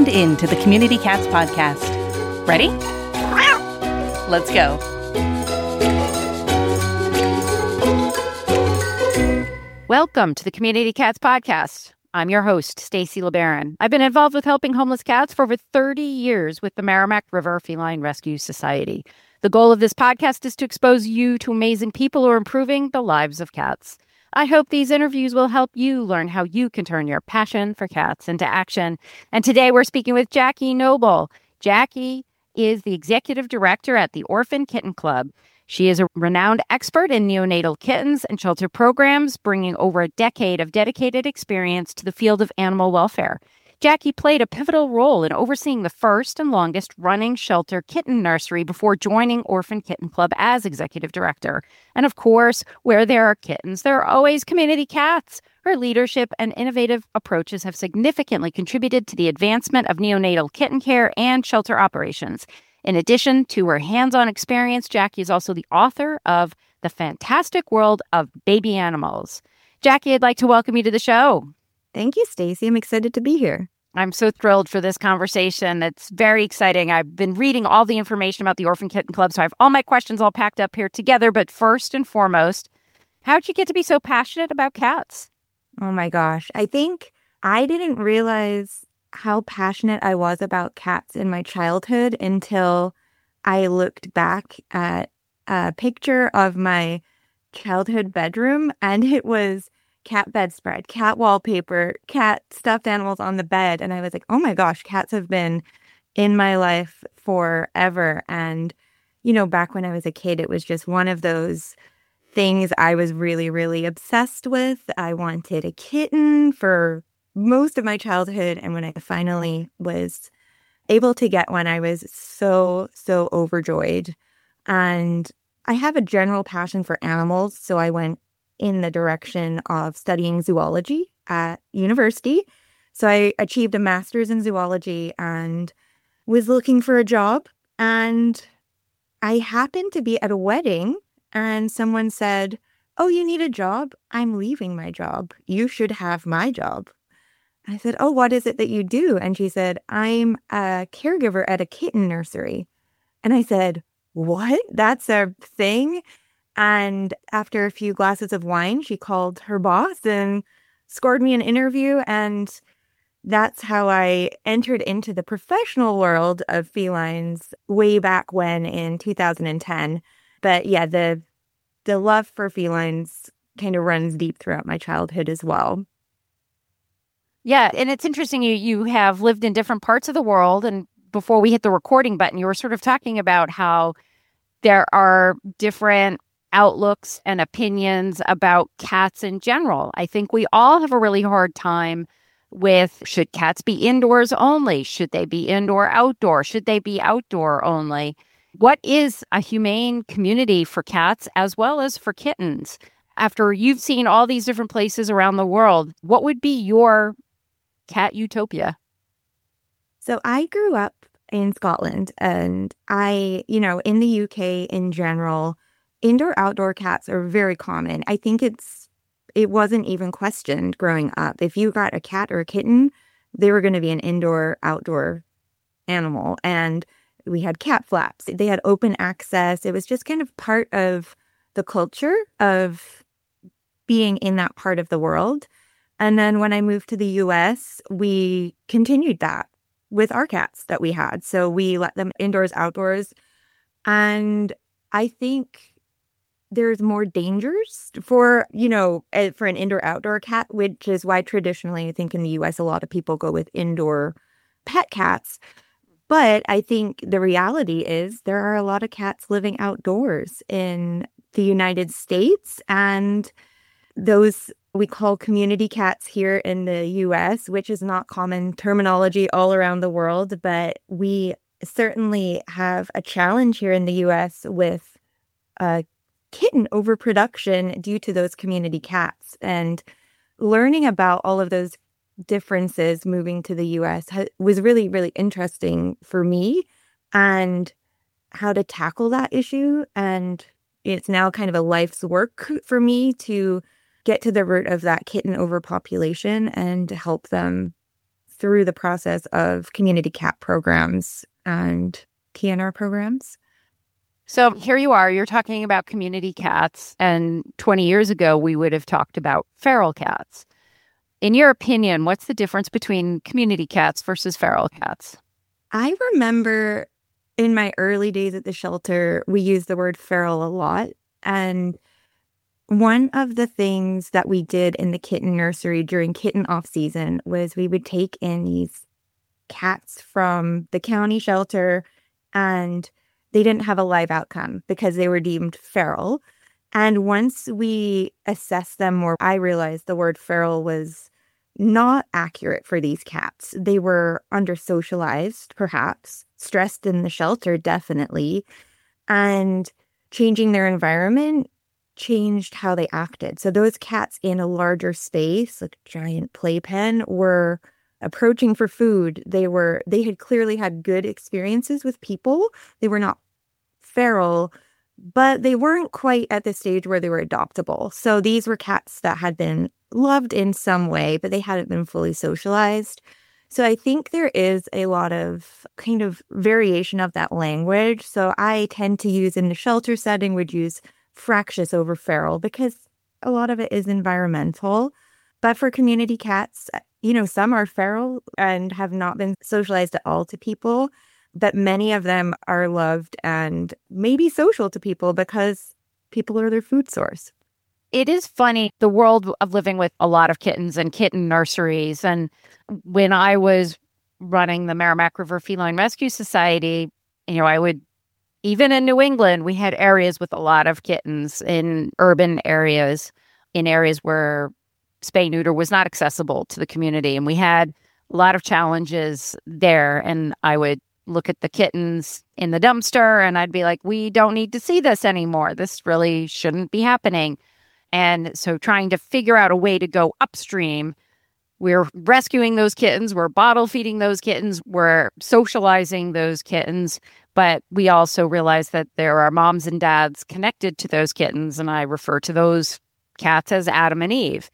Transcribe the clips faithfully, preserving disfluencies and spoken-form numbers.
tuned in to the Community Cats podcast. Ready? Let's go. Welcome to the Community Cats podcast. I'm your host, Stacy LeBaron. I've been involved with helping homeless cats for over thirty years with the Merrimack River Feline Rescue Society. The goal of this podcast is to expose you to amazing people who are improving the lives of cats. I hope these interviews will help you learn how you can turn your passion for cats into action. And today we're speaking with Jackie Noble. Jackie is the executive director at the Orphan Kitten Club. She is a renowned expert in neonatal kittens and shelter programs, bringing over a decade of dedicated experience to the field of animal welfare. Jackie played a pivotal role in overseeing the first and longest running shelter kitten nursery before joining Orphan Kitten Club as executive director. And of course, where there are kittens, there are always community cats. Her leadership and innovative approaches have significantly contributed to the advancement of neonatal kitten care and shelter operations. In addition to her hands-on experience, Jackie is also the author of The Fantastic World of Baby Animals. Jackie, I'd like to welcome you to the show. Thank you, Stacy. I'm excited to be here. I'm so thrilled for this conversation. It's very exciting. I've been reading all the information about the Orphan Kitten Club, so I have all my questions all packed up here together. But first and foremost, how'd you get to be so passionate about cats? Oh my gosh. I think I didn't realize how passionate I was about cats in my childhood until I looked back at a picture of my childhood bedroom, and it was cat bedspread, cat wallpaper, cat stuffed animals on the bed. And I was like, oh my gosh, cats have been in my life forever. And, you know, back when I was a kid, it was just one of those things I was really, really obsessed with. I wanted a kitten for most of my childhood. And when I finally was able to get one, I was so, so overjoyed. And I have a general passion for animals. So I went in the direction of studying zoology at university. So I achieved a master's in zoology and was looking for a job. And I happened to be at a wedding and someone said, oh, you need a job? I'm leaving my job. You should have my job. I said, oh, what is it that you do? And she said, I'm a caregiver at a kitten nursery. And I said, what? That's a thing? And after a few glasses of wine, she called her boss and scored me an interview. And that's how I entered into the professional world of felines way back when in two thousand ten. But yeah, the the love for felines kind of runs deep throughout my childhood as well. Yeah, and it's interesting. You you have lived in different parts of the world. And before we hit the recording button, you were sort of talking about how there are different outlooks and opinions about cats in general. I think we all have a really hard time with, should cats be indoors only? Should they be indoor, outdoor? Should they be outdoor only? What is a humane community for cats as well as for kittens? After you've seen all these different places around the world, what would be your cat utopia? So I grew up in Scotland, and I, you know, in the U K in general, indoor-outdoor cats are very common. I think it's it wasn't even questioned growing up. If you got a cat or a kitten, they were going to be an indoor-outdoor animal. And we had cat flaps. They had open access. It was just kind of part of the culture of being in that part of the world. And then when I moved to the U S, we continued that with our cats that we had. So we let them indoors, outdoors. And I think there's more dangers for, you know, for an indoor-outdoor cat, which is why traditionally I think in the U S a lot of people go with indoor pet cats. But I think the reality is there are a lot of cats living outdoors in the United States, and those we call community cats here in the U S, which is not common terminology all around the world, but we certainly have a challenge here in the U S with uh, kitten overproduction due to those community cats. And learning about all of those differences moving to the U S ha- was really, really interesting for me, and how to tackle that issue. And it's now kind of a life's work for me to get to the root of that kitten overpopulation and to help them through the process of community cat programs and K N R programs. So here you are, you're talking about community cats, and twenty years ago, we would have talked about feral cats. In your opinion, what's the difference between community cats versus feral cats? I remember in my early days at the shelter, we used the word feral a lot. And one of the things that we did in the kitten nursery during kitten off season was we would take in these cats from the county shelter, and they didn't have a live outcome because they were deemed feral. And once we assessed them more, I realized the word feral was not accurate for these cats. They were under-socialized, perhaps, stressed in the shelter, definitely, and changing their environment changed how they acted. So those cats in a larger space, like a giant playpen, were approaching for food. They were, they had clearly had good experiences with people. They were not feral, but they weren't quite at the stage where they were adoptable. So these were cats that had been loved in some way, but they hadn't been fully socialized. So I think there is a lot of kind of variation of that language. So I tend to use in the shelter setting, would use fractious over feral because a lot of it is environmental. But for community cats, you know, some are feral and have not been socialized at all to people, but many of them are loved and maybe social to people because people are their food source. It is funny, the world of living with a lot of kittens and kitten nurseries. And when I was running the Merrimack River Feline Rescue Society, you know, I would, even in New England, we had areas with a lot of kittens in urban areas, in areas where spay-neuter was not accessible to the community. And we had a lot of challenges there. And I would look at the kittens in the dumpster and I'd be like, we don't need to see this anymore. This really shouldn't be happening. And so trying to figure out a way to go upstream, we're rescuing those kittens, we're bottle feeding those kittens, we're socializing those kittens, but we also realize that there are moms and dads connected to those kittens, and I refer to those cats as Adam and Eve.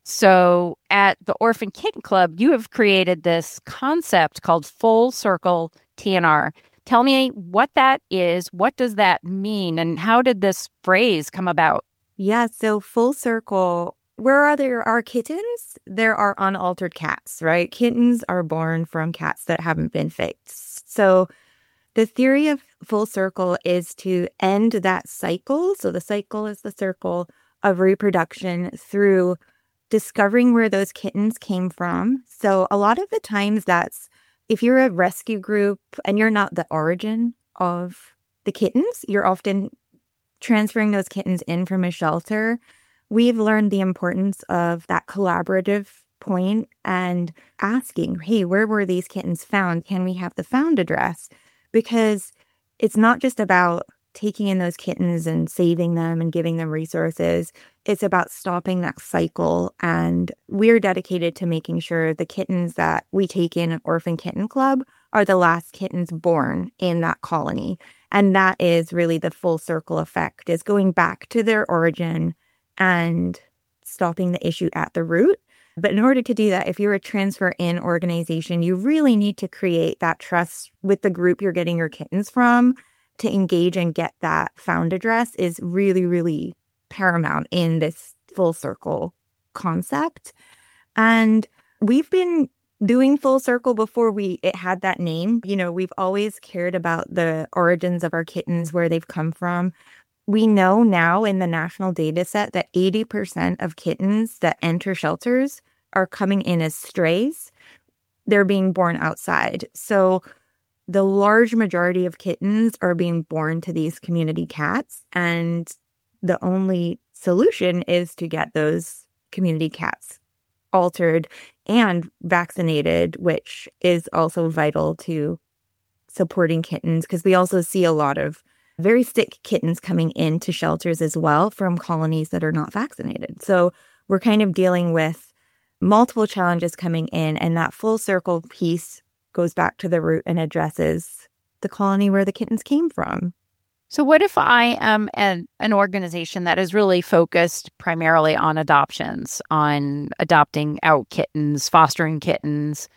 So at the Orphan Kitten Club, you have created this concept called Full Circle T N R. Tell me what that is, what does that mean, and how did this phrase come about? Yeah, so full circle, where there are kittens, there are unaltered cats, right? Kittens are born from cats that haven't been fixed. So the theory of full circle is to end that cycle. So the cycle is the circle of reproduction through discovering where those kittens came from. So a lot of the times that's, if you're a rescue group and you're not the origin of the kittens, you're often transferring those kittens in from a shelter. We've learned the importance of that collaborative point and asking, hey, where were these kittens found? Can we have the found address? Because it's not just about taking in those kittens and saving them and giving them resources. It's about stopping that cycle. And we're dedicated to making sure the kittens that we take in at Orphan Kitten Club are the last kittens born in that colony. And that is really the full circle effect, is going back to their origin and stopping the issue at the root. But in order to do that, if you're a transfer-in organization, you really need to create that trust with the group you're getting your kittens from. To engage and get that found address is really, really paramount in this full circle concept. And we've been doing full circle before we it had that name. You know, we've always cared about the origins of our kittens, where they've come from. We know now in the national data set that eighty percent of kittens that enter shelters are coming in as strays. They're being born outside. So the large majority of kittens are being born to these community cats, and the only solution is to get those community cats altered and vaccinated, which is also vital to supporting kittens, because we also see a lot of very sick kittens coming into shelters as well from colonies that are not vaccinated. So we're kind of dealing with multiple challenges coming in, and that full circle piece goes back to the root and addresses the colony where the kittens came from. So what if I am an, an organization that is really focused primarily on adoptions, on adopting out kittens, fostering kittens?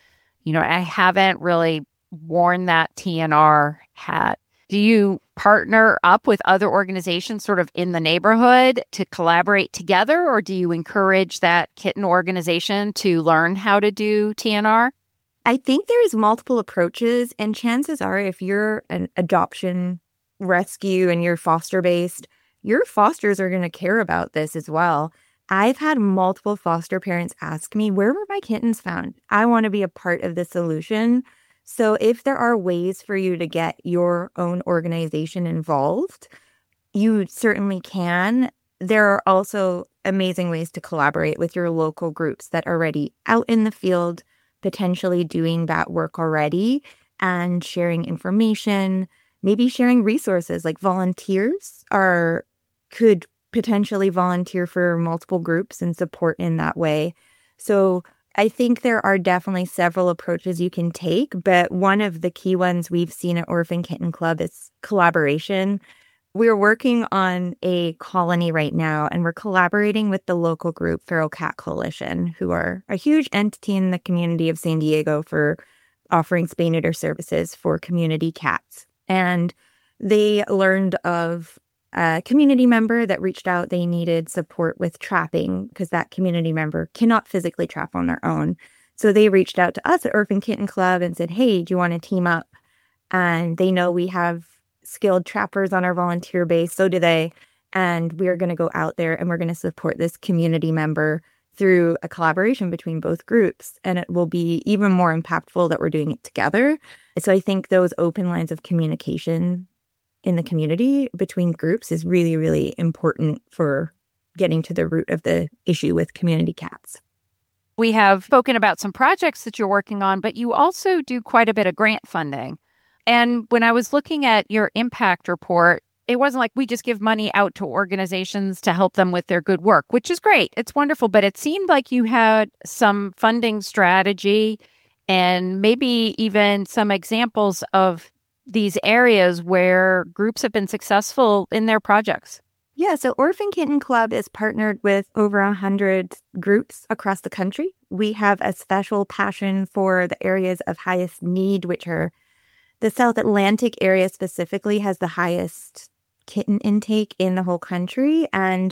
you know, I haven't really worn that T N R hat. Do you partner up with other organizations sort of in the neighborhood to collaborate together, or do you encourage that kitten organization to learn how to do T N R? I think there's multiple approaches, and chances are if you're an adoption rescue and you're foster based, your fosters are going to care about this as well. I've had multiple foster parents ask me, where were my kittens found? I want to be a part of the solution. So if there are ways for you to get your own organization involved, you certainly can. There are also amazing ways to collaborate with your local groups that are already out in the field, potentially doing that work already and sharing information, maybe sharing resources like volunteers are could potentially volunteer for multiple groups and support in that way. So I think there are definitely several approaches you can take, but one of the key ones we've seen at Orphan Kitten Club is collaboration. We're working on a colony right now, and we're collaborating with the local group Feral Cat Coalition, who are a huge entity in the community of San Diego for offering spay neuter services for community cats. And they learned of a community member that reached out. They needed support with trapping because that community member cannot physically trap on their own. So they reached out to us at Orphan Kitten Club and said, hey, do you want to team up? And they know we have skilled trappers on our volunteer base. So do they. And we're going to go out there and we're going to support this community member through a collaboration between both groups. And it will be even more impactful that we're doing it together. So I think those open lines of communication in the community between groups is really, really important for getting to the root of the issue with community cats. We have spoken about some projects that you're working on, but you also do quite a bit of grant funding. And when I was looking at your impact report, it wasn't like we just give money out to organizations to help them with their good work, which is great. It's wonderful. But it seemed like you had some funding strategy and maybe even some examples of these areas where groups have been successful in their projects. Yeah, so Orphan Kitten Club is partnered with over one hundred groups across the country. We have a special passion for the areas of highest need, which are the South Atlantic area specifically has the highest kitten intake in the whole country. And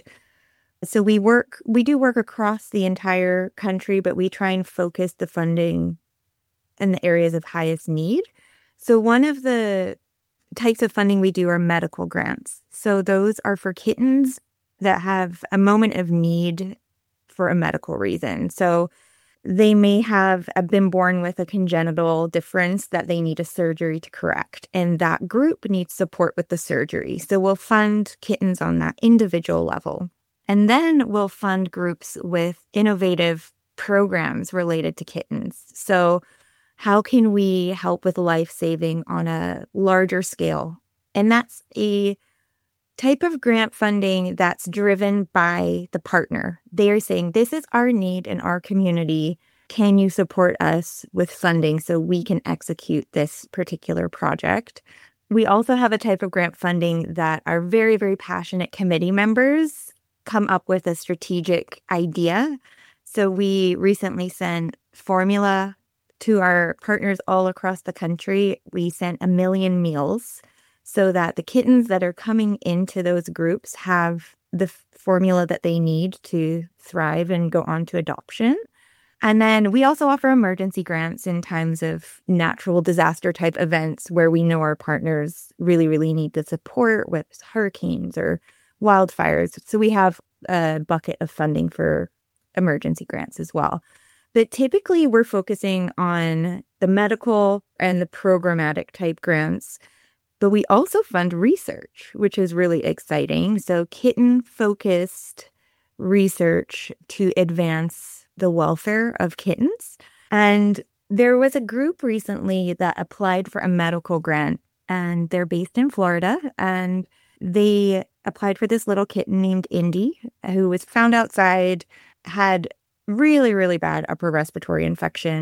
so we work, we do work across the entire country, but we try and focus the funding in the areas of highest need. So one of the types of funding we do are medical grants. So those are for kittens that have a moment of need for a medical reason. So they may have been born with a congenital difference that they need a surgery to correct, and that group needs support with the surgery. So we'll fund kittens on that individual level. And then we'll fund groups with innovative programs related to kittens. So how can we help with life-saving on a larger scale? And that's a type of grant funding that's driven by the partner. They are saying, this is our need in our community. Can you support us with funding so we can execute this particular project? We also have a type of grant funding that our very, very passionate committee members come up with a strategic idea. So we recently sent formula to our partners all across the country. We sent a million meals so that the kittens that are coming into those groups have the f- formula that they need to thrive and go on to adoption. And then we also offer emergency grants in times of natural disaster type events where we know our partners really, really need the support with hurricanes or wildfires. So we have a bucket of funding for emergency grants as well. But typically we're focusing on the medical and the programmatic type grants. But we also fund research, which is really exciting. So kitten-focused research to advance the welfare of kittens. And there was a group recently that applied for a medical grant, and they're based in Florida. And they applied for this little kitten named Indy, who was found outside, had really, really bad upper respiratory infection,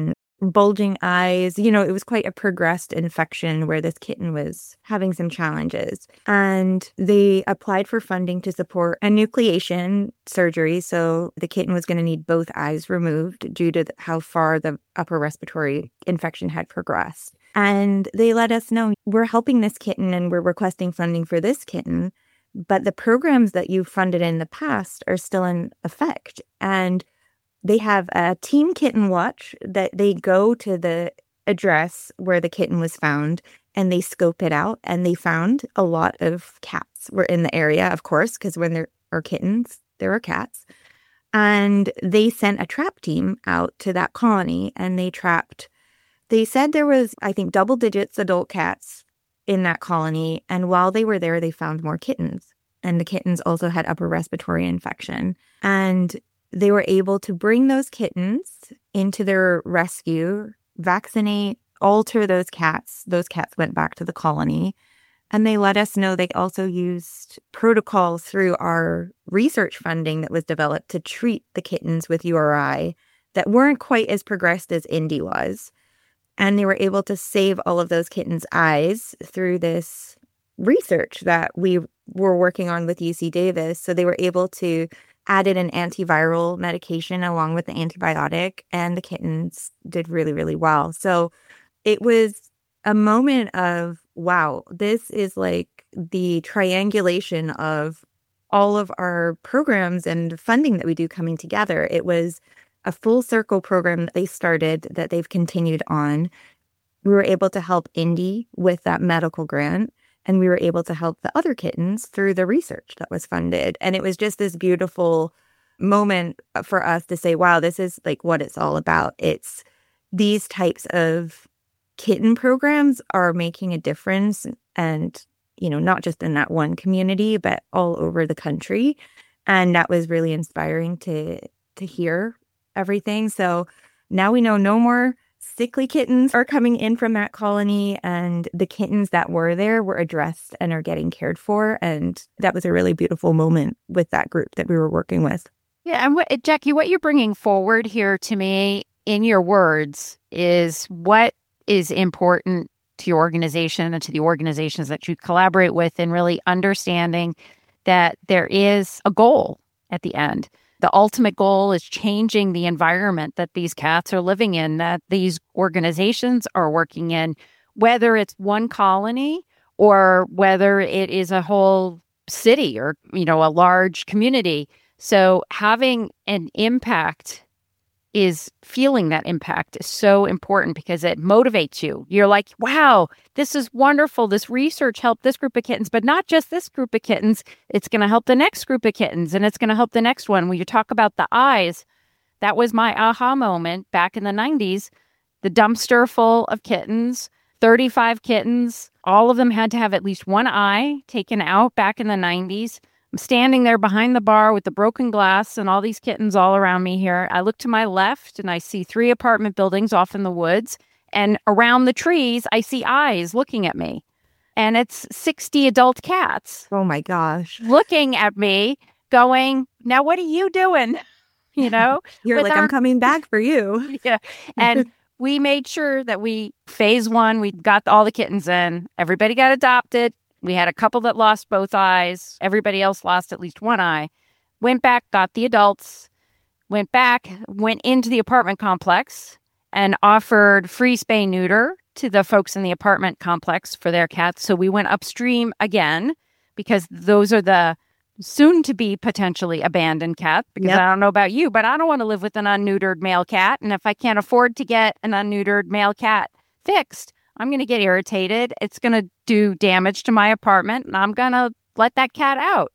bulging eyes. You know, it was quite a progressed infection where this kitten was having some challenges. And they applied for funding to support enucleation surgery. So the kitten was going to need both eyes removed due to how far the upper respiratory infection had progressed. And they let us know, we're helping this kitten and we're requesting funding for this kitten, but the programs that you funded in the past are still in effect. And they have a Team Kitten Watch that they go to the address where the kitten was found and they scope it out, and they found a lot of cats were in the area, of course, because when there are kittens, there are cats. And they sent a trap team out to that colony, and they trapped, they said there was, I think, double digits adult cats in that colony. And while they were there, they found more kittens. And the kittens also had upper respiratory infection. And they were able to bring those kittens into their rescue, vaccinate, alter those cats. Those cats went back to the colony. And they let us know they also used protocols through our research funding that was developed to treat the kittens with U R I that weren't quite as progressed as Indy was. And they were able to save all of those kittens' eyes through this research that we were working on with U C Davis. So they were able to add in an antiviral medication along with the antibiotic, and the kittens did really, really well. So it was a moment of, wow, this is like the triangulation of all of our programs and funding that we do coming together. It was a full circle program that they started that they've continued on. We were able to help Indy with that medical grant, and we were able to help the other kittens through the research that was funded. And it was just this beautiful moment for us to say, wow, this is like what it's all about. It's these types of kitten programs are making a difference, and, you know, not just in that one community, but all over the country. And that was really inspiring to to hear everything. So now we know no more sickly kittens are coming in from that colony, and the kittens that were there were addressed and are getting cared for. And that was a really beautiful moment with that group that we were working with. Yeah. And what, Jackie, what you're bringing forward here to me in your words is what is important to your organization and to the organizations that you collaborate with, and really understanding that there is a goal at the end. The ultimate goal is changing the environment that these cats are living in, that these organizations are working in, whether it's one colony or whether it is a whole city or, you know, a large community. So having an impact is feeling that impact is so important because it motivates you. You're like, wow, this is wonderful. This research helped this group of kittens, but not just this group of kittens. It's going to help the next group of kittens, and it's going to help the next one. When you talk about the eyes, that was my aha moment back in the nineties. The dumpster full of kittens, thirty-five kittens, all of them had to have at least one eye taken out back in the nineties. I'm standing there behind the bar with the broken glass and all these kittens all around me here. I look to my left and I see three apartment buildings off in the woods. And around the trees, I see eyes looking at me. And it's sixty adult cats. Oh my gosh. Looking at me going, now what are you doing? You know? You're like, our... I'm coming back for you. Yeah. And we made sure that we, phase one, we got all the kittens in. Everybody got adopted. We had a couple that lost both eyes. Everybody else lost at least one eye. Went back, got the adults, went back, went into the apartment complex and offered free spay neuter to the folks in the apartment complex for their cats. So we went upstream again because those are the soon to be potentially abandoned cats. Because yep. I don't know about you, but I don't want to live with an unneutered male cat. And if I can't afford to get an unneutered male cat fixed, I'm going to get irritated. It's going to do damage to my apartment, and I'm going to let that cat out.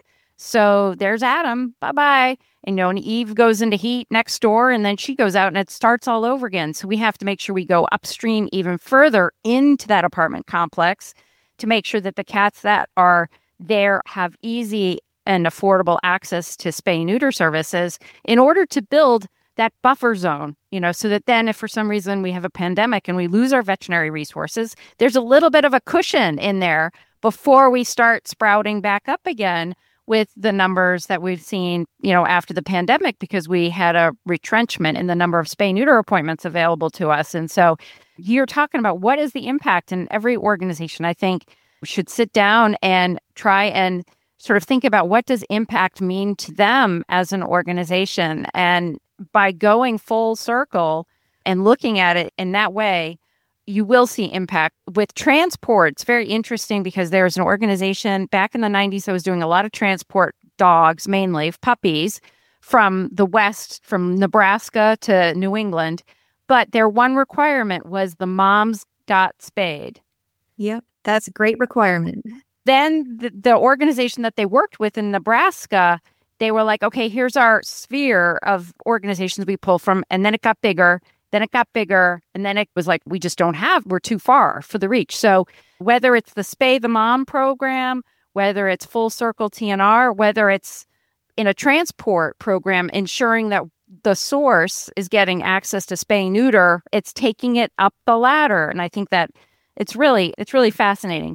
So there's Adam. Bye-bye. And, you know, and Eve goes into heat next door, and then she goes out, and it starts all over again. So we have to make sure we go upstream even further into that apartment complex to make sure that the cats that are there have easy and affordable access to spay-neuter services in order to build that buffer zone, you know, so that then if for some reason we have a pandemic and we lose our veterinary resources, there's a little bit of a cushion in there before we start sprouting back up again with the numbers that we've seen, you know, after the pandemic, because we had a retrenchment in the number of spay-neuter appointments available to us. And so you're talking about what is the impact, in every organization, I think, should sit down and try and sort of think about what does impact mean to them as an organization. And by going full circle and looking at it in that way, you will see impact. With transport, it's very interesting because there's an organization back in the nineties that was doing a lot of transport dogs, mainly puppies, from the West, from Nebraska to New England. But their one requirement was the moms got spayed. Yep, that's a great requirement. Then the, the organization that they worked with in Nebraska, they were like, okay, here's our sphere of organizations we pull from. And then it got bigger. Then it got bigger, and then it was like, we just don't have, we're too far for the reach. So whether it's the Spay the Mom program, whether it's Full Circle T N R, whether it's in a transport program, ensuring that the source is getting access to spay neuter, it's taking it up the ladder. And I think that it's really, it's really fascinating.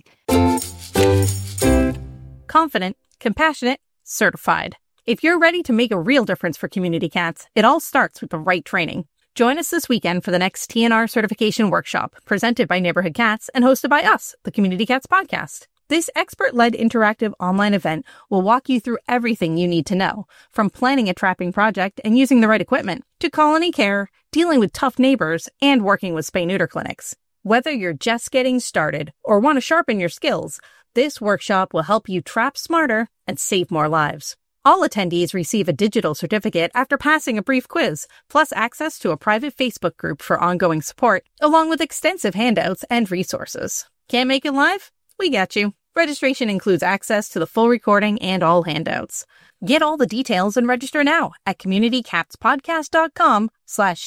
Confident, compassionate, certified. If you're ready to make a real difference for community cats, it all starts with the right training. Join us this weekend for the next T N R certification workshop, presented by Neighborhood Cats and hosted by us, the Community Cats Podcast. This expert-led interactive online event will walk you through everything you need to know, from planning a trapping project and using the right equipment, to colony care, dealing with tough neighbors, and working with spay-neuter clinics. Whether you're just getting started or want to sharpen your skills, this workshop will help you trap smarter and save more lives. All attendees receive a digital certificate after passing a brief quiz, plus access to a private Facebook group for ongoing support, along with extensive handouts and resources. Can't make it live? We got you. Registration includes access to the full recording and all handouts. Get all the details and register now at communitycatspodcast.com slash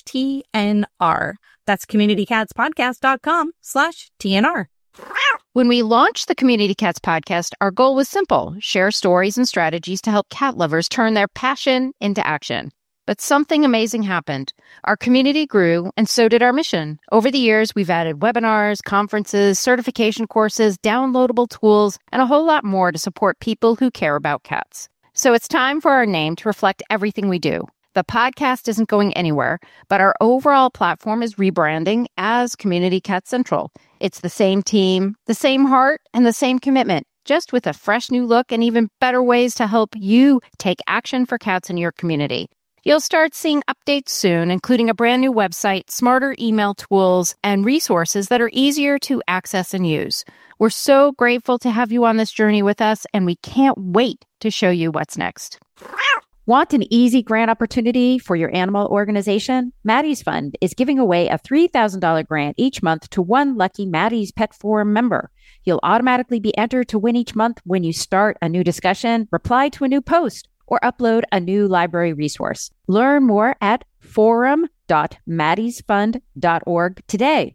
TNR. That's communitycatspodcast.com slash TNR. When we launched the Community Cats Podcast, our goal was simple: share stories and strategies to help cat lovers turn their passion into action. But something amazing happened. Our community grew, and so did our mission. Over the years, we've added webinars, conferences, certification courses, downloadable tools, and a whole lot more to support people who care about cats. So it's time for our name to reflect everything we do. The podcast isn't going anywhere, but our overall platform is rebranding as Community Cat Central. It's the same team, the same heart, and the same commitment, just with a fresh new look and even better ways to help you take action for cats in your community. You'll start seeing updates soon, including a brand new website, smarter email tools, and resources that are easier to access and use. We're so grateful to have you on this journey with us, and we can't wait to show you what's next. Want an easy grant opportunity for your animal organization? Maddie's Fund is giving away a three thousand dollars grant each month to one lucky Maddie's Pet Forum member. You'll automatically be entered to win each month when you start a new discussion, reply to a new post, or upload a new library resource. Learn more at forum dot maddies fund dot org today.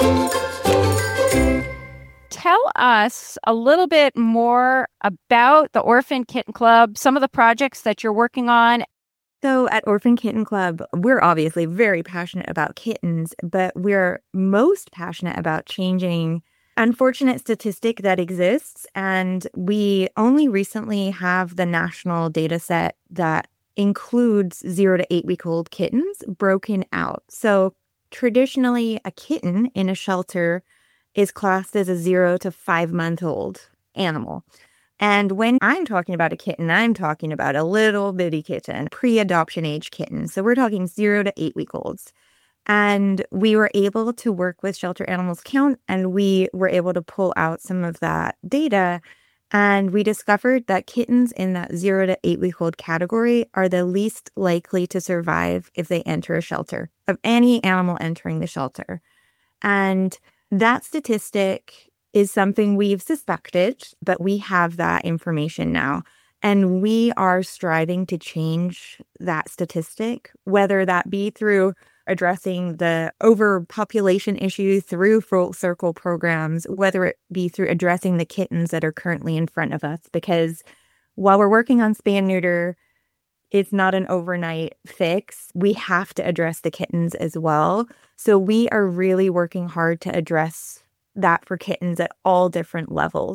Tell us a little bit more about the Orphan Kitten Club, some of the projects that you're working on. So at Orphan Kitten Club, we're obviously very passionate about kittens, but we're most passionate about changing unfortunate statistic that exists. And we only recently have the national data set that includes zero to eight week old kittens broken out. So traditionally, a kitten in a shelter is classed as a zero to five month old animal. And when I'm talking about a kitten, I'm talking about a little bitty kitten, pre-adoption age kitten. So we're talking zero to eight week olds. And we were able to work with Shelter Animals Count, and we were able to pull out some of that data. And we discovered that kittens in that zero to eight week old category are the least likely to survive if they enter a shelter, of any animal entering the shelter. And that statistic is something we've suspected, but we have that information now. And we are striving to change that statistic, whether that be through addressing the overpopulation issue through full circle programs, whether it be through addressing the kittens that are currently in front of us. Because while we're working on spay and neuter, it's not an overnight fix. We have to address the kittens as well. So we are really working hard to address that for kittens at all different levels.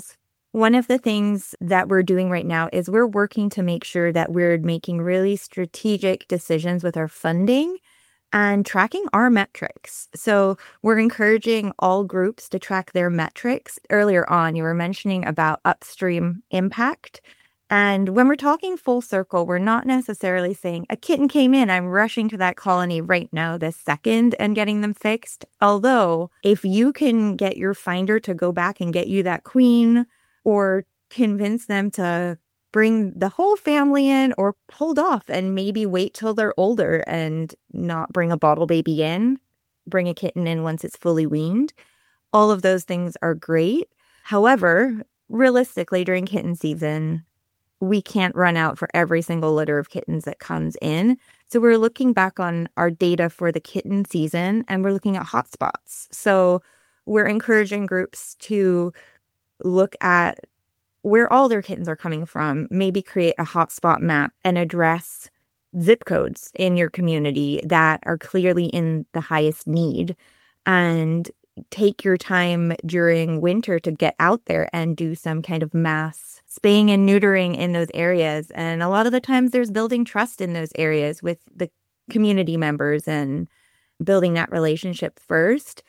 One of the things that we're doing right now is we're working to make sure that we're making really strategic decisions with our funding and tracking our metrics. So we're encouraging all groups to track their metrics. Earlier on, you were mentioning about upstream impact. And when we're talking full circle, we're not necessarily saying a kitten came in, I'm rushing to that colony right now, this second, and getting them fixed. Although if you can get your finder to go back and get you that queen, or convince them to bring the whole family in, or hold off and maybe wait till they're older and not bring a bottle baby in, bring a kitten in once it's fully weaned. All of those things are great. However, realistically, during kitten season, we can't run out for every single litter of kittens that comes in. So we're looking back on our data for the kitten season, and we're looking at hotspots. So we're encouraging groups to look at where all their kittens are coming from, maybe create a hotspot map and address zip codes in your community that are clearly in the highest need, and take your time during winter to get out there and do some kind of mass spaying and neutering in those areas. And a lot of the times there's building trust in those areas with the community members and building that relationship first.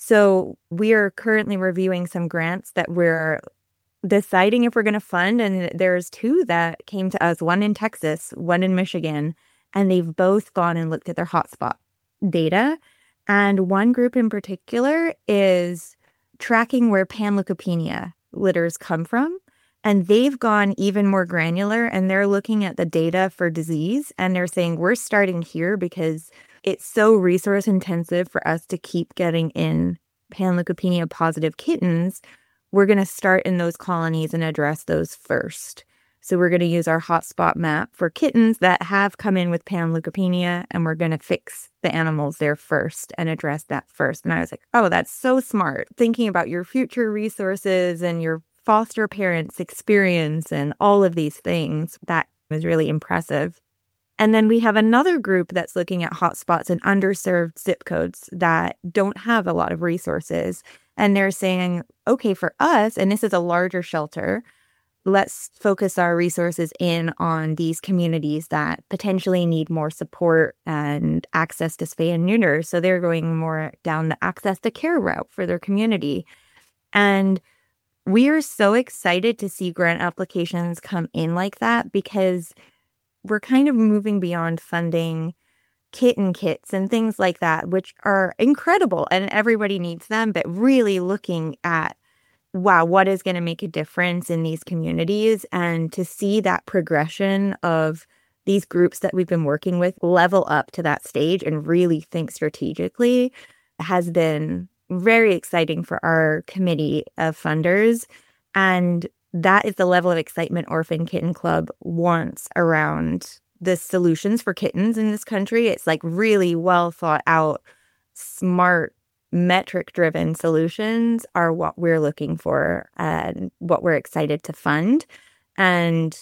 So we are currently reviewing some grants that we're deciding if we're going to fund. And there's two that came to us, one in Texas, one in Michigan, and they've both gone and looked at their hotspot data. And one group in particular is tracking where panleukopenia litters come from. And they've gone even more granular, and they're looking at the data for disease. And they're saying, we're starting here because it's so resource intensive for us to keep getting in panleukopenia positive kittens. We're going to start in those colonies and address those first. So we're going to use our hotspot map for kittens that have come in with panleukopenia, and we're going to fix the animals there first and address that first. And I was like, oh, that's so smart. Thinking about your future resources and your foster parents' experience and all of these things, that was really impressive. And then we have another group that's looking at hotspots in underserved zip codes that don't have a lot of resources. And they're saying, okay, for us, and this is a larger shelter, let's focus our resources in on these communities that potentially need more support and access to spay and neuter. So they're going more down the access to care route for their community. And we are so excited to see grant applications come in like that, because we're kind of moving beyond funding kitten kits and things like that, which are incredible and everybody needs them, but really looking at, wow, what is going to make a difference in these communities? And to see that progression of these groups that we've been working with level up to that stage and really think strategically has been very exciting for our committee of funders. And that is the level of excitement Orphan Kitten Club wants around the solutions for kittens in this country. It's like really well thought out, smart, metric-driven solutions are what we're looking for and what we're excited to fund. And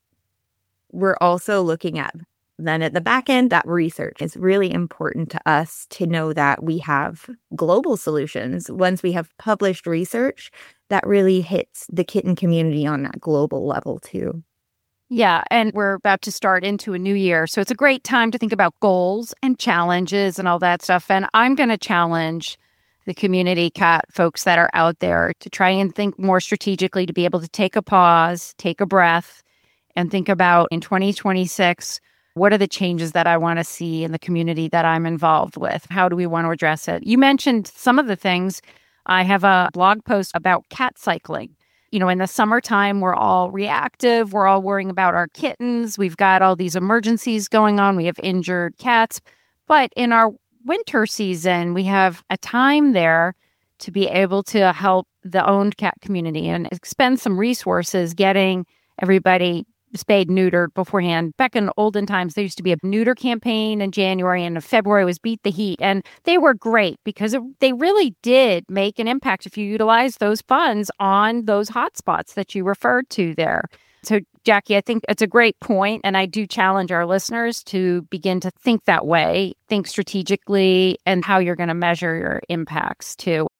we're also looking at, then at the back end, that research is really important to us to know that we have global solutions. Once we have published research, that really hits the kitten community on that global level too. Yeah, and we're about to start into a new year. So it's a great time to think about goals and challenges and all that stuff. And I'm going to challenge the community cat folks that are out there to try and think more strategically, to be able to take a pause, take a breath, and think about in twenty twenty-six, what are the changes that I want to see in the community that I'm involved with? How do we want to address it? You mentioned some of the things. I have a blog post about cat cycling. You know, in the summertime, we're all reactive. We're all worrying about our kittens. We've got all these emergencies going on. We have injured cats. But in our winter season, we have a time there to be able to help the owned cat community and expend some resources getting everybody spayed, neutered beforehand. Back in olden times, there used to be a neuter campaign in January, and in February was Beat the Heat. And they were great because it, they really did make an impact if you utilize those funds on those hotspots that you referred to there. So, Jackie, I think it's a great point, and I do challenge our listeners to begin to think that way, think strategically, and how you're going to measure your impacts too.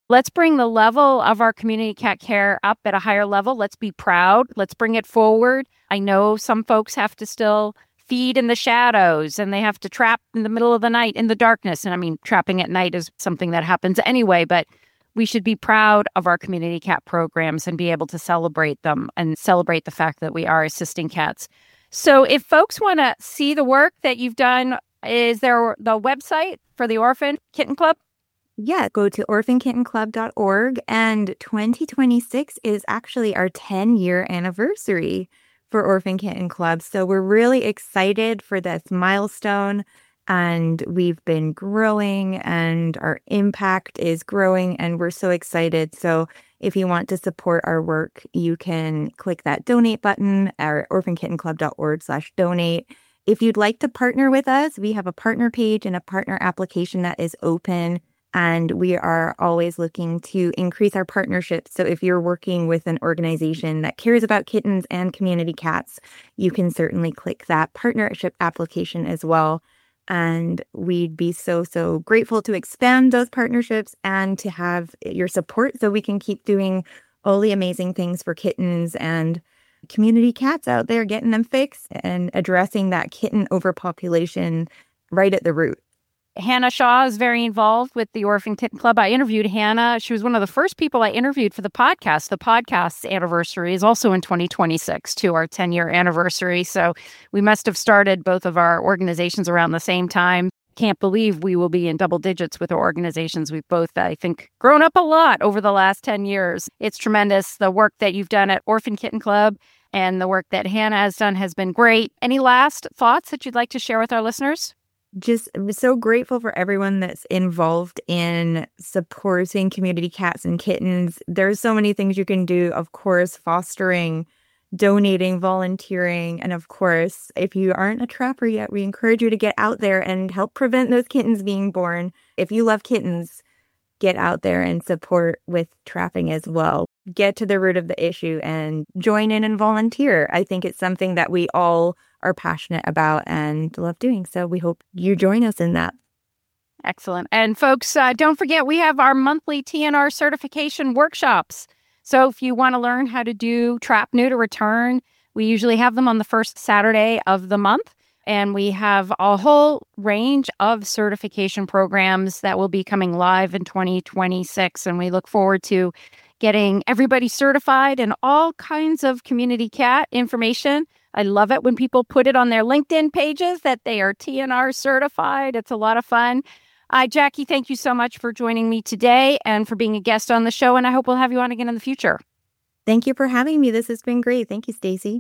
Let's bring the level of our community cat care up at a higher level. Let's be proud. Let's bring it forward. I know some folks have to still feed in the shadows and they have to trap in the middle of the night in the darkness. And I mean, trapping at night is something that happens anyway, but we should be proud of our community cat programs and be able to celebrate them and celebrate the fact that we are assisting cats. So if folks want to see the work that you've done, is there the website for the Orphan Kitten Club? Yeah, go to orphan kitten club dot org, and twenty twenty-six is actually our ten-year anniversary for Orphan Kitten Club. So we're really excited for this milestone, and we've been growing, and our impact is growing, and we're so excited. So if you want to support our work, you can click that donate button at orphan kitten club dot org slash donate. If you'd like to partner with us, we have a partner page and a partner application that is open. And we are always looking to increase our partnerships. So if you're working with an organization that cares about kittens and community cats, you can certainly click that partnership application as well. And we'd be so, so grateful to expand those partnerships and to have your support so we can keep doing all the amazing things for kittens and community cats out there, getting them fixed and addressing that kitten overpopulation right at the root. Hannah Shaw is very involved with the Orphan Kitten Club. I interviewed Hannah. She was one of the first people I interviewed for the podcast. The podcast's anniversary is also in twenty twenty-six, too, our ten-year anniversary. So we must have started both of our organizations around the same time. Can't believe we will be in double digits with our organizations. We've both, I think, grown up a lot over the last ten years. It's tremendous. The work that you've done at Orphan Kitten Club and the work that Hannah has done has been great. Any last thoughts that you'd like to share with our listeners? Just I'm so grateful for everyone that's involved in supporting community cats and kittens. There's so many things you can do, of course, fostering, donating, volunteering. And of course, if you aren't a trapper yet, we encourage you to get out there and help prevent those kittens being born. If you love kittens, get out there and support with trapping as well. Get to the root of the issue and join in and volunteer. I think it's something that we all are passionate about and love doing. So we hope you join us in that. Excellent. And folks, uh, don't forget, we have our monthly T N R certification workshops. So if you want to learn how to do trap, neuter, return, we usually have them on the first Saturday of the month. And we have a whole range of certification programs that will be coming live in twenty twenty-six. And we look forward to getting everybody certified in all kinds of community cat information. I love it when people put it on their LinkedIn pages that they are T N R certified. It's a lot of fun. Uh, Jackie, thank you so much for joining me today and for being a guest on the show. And I hope we'll have you on again in the future. Thank you for having me. This has been great. Thank you, Stacy.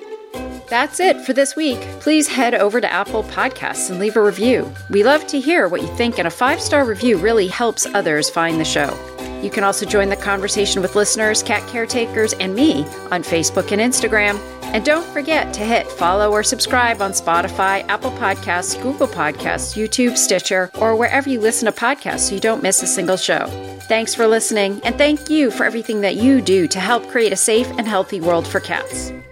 That's it for this week. Please head over to Apple Podcasts and leave a review. We love to hear what you think, and a five-star review really helps others find the show. You can also join the conversation with listeners, cat caretakers, and me on Facebook and Instagram. And don't forget to hit follow or subscribe on Spotify, Apple Podcasts, Google Podcasts, YouTube, Stitcher, or wherever you listen to podcasts so you don't miss a single show. Thanks for listening, and thank you for everything that you do to help create a safe and healthy world for cats.